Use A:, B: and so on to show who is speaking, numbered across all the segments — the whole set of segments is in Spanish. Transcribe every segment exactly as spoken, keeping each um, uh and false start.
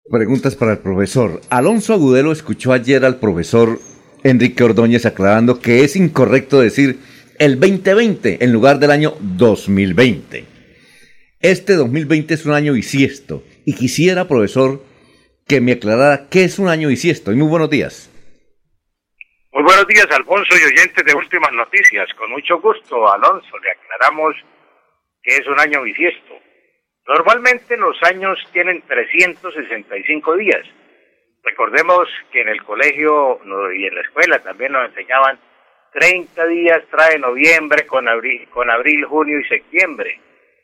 A: Preguntas para el profesor. Alonso Agudelo escuchó ayer al profesor Enrique Ordóñez aclarando que es incorrecto decir el veinte veinte en lugar del año dos mil veinte. Este dos mil veinte es un año bisiesto y quisiera, profesor, que me aclarara qué es un año bisiesto. Y muy buenos días.
B: Muy buenos días, Alfonso y oyentes de Últimas Noticias. Con mucho gusto, Alonso, le aclaramos que es un año bisiesto. Normalmente los años tienen trescientos sesenta y cinco días. Recordemos que en el colegio y en la escuela también nos enseñaban treinta días trae noviembre con abril, con abril, junio y septiembre.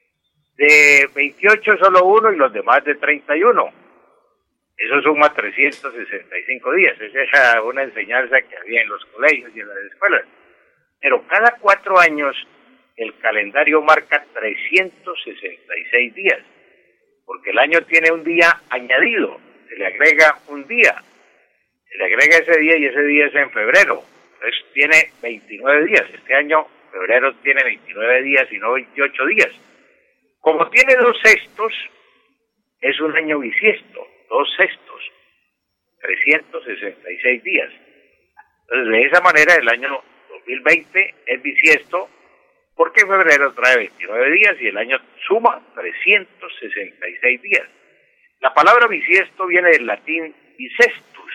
B: De veintiocho solo uno y los demás de treinta y uno. Eso suma trescientos sesenta y cinco días. Esa era una enseñanza que había en los colegios y en las escuelas. Pero cada cuatro años el calendario marca trescientos sesenta y seis días, porque el año tiene un día añadido, se le agrega un día, se le agrega ese día y ese día es en febrero, entonces tiene veintinueve días. Este año febrero tiene veintinueve días y no veintiocho días. Como tiene dos sextos, es un año bisiesto, dos sextos, trescientos sesenta y seis días. Entonces de esa manera el año dos mil veinte es bisiesto, porque febrero trae veintinueve días y el año suma trescientos sesenta y seis días. La palabra bisiesto viene del latín bisestus,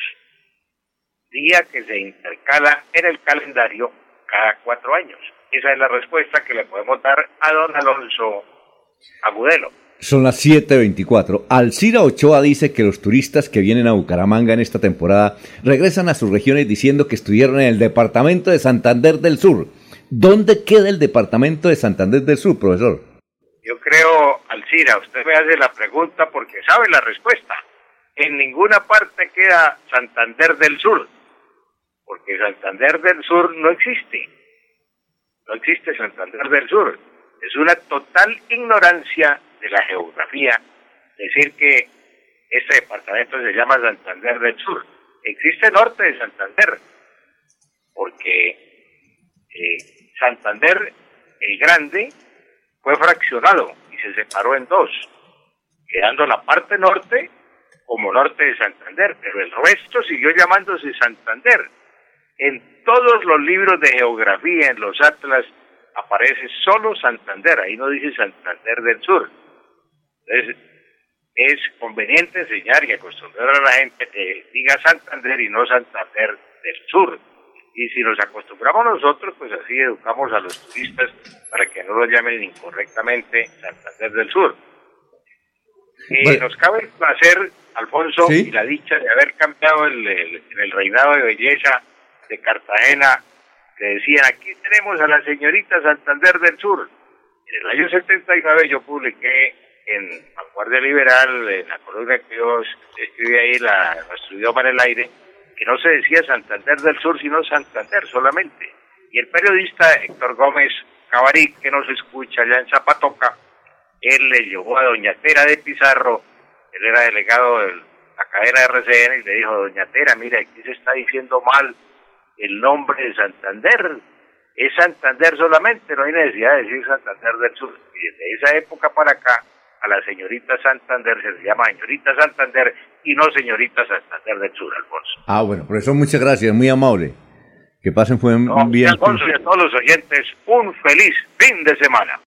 B: día que se intercala en el calendario cada cuatro años. Esa es la respuesta que le podemos dar a don Alonso Agudelo.
A: Son las siete veinticuatro. Alcira Ochoa dice que los turistas que vienen a Bucaramanga en esta temporada regresan a sus regiones diciendo que estuvieron en el departamento de Santander del Sur. ¿Dónde queda el departamento de Santander del Sur, profesor?
B: Yo creo, Alcira, usted me hace la pregunta porque sabe la respuesta. En ninguna parte queda Santander del Sur, porque Santander del Sur no existe. No existe Santander del Sur. Es una total ignorancia de la geografía decir que este departamento se llama Santander del Sur. Existe norte de Santander, porque eh, Santander el Grande fue fraccionado y se separó en dos, quedando la parte norte como norte de Santander, pero el resto siguió llamándose Santander. En todos los libros de geografía, en los atlas, aparece solo Santander, ahí no dice Santander del Sur. Entonces, es conveniente enseñar y acostumbrar a la gente que diga Santander y no Santander del Sur. Y si nos acostumbramos nosotros, pues así educamos a los turistas para que no lo llamen incorrectamente Santander del Sur. Y bueno, nos cabe el placer, Alfonso, ¿sí?, y la dicha de haber cambiado el, el, en el reinado de belleza de Cartagena, que decían, aquí tenemos a la señorita Santander del Sur. En el año setenta y nueve yo publiqué en Vanguardia Liberal, en la columna que yo escribí ahí, la, nuestro idioma en el aire, que no se decía Santander del Sur, sino Santander solamente. Y el periodista Héctor Gómez Cabarí, que nos escucha allá en Zapatoca, él le llevó a doña Tera de Pizarro, él era delegado de la cadena de R C N, y le dijo, doña Tera, mira, aquí se está diciendo mal el nombre de Santander, es Santander solamente, no hay necesidad de decir Santander del Sur. Y desde esa época para acá, a la señorita Santander se le llama señorita Santander y no señorita Santander del Sur, Alfonso.
A: Ah, bueno, profesor, muchas gracias, muy amable. Que pasen fue
B: no,
A: bien.
B: Alfonso, y a todos los oyentes, un feliz fin de semana.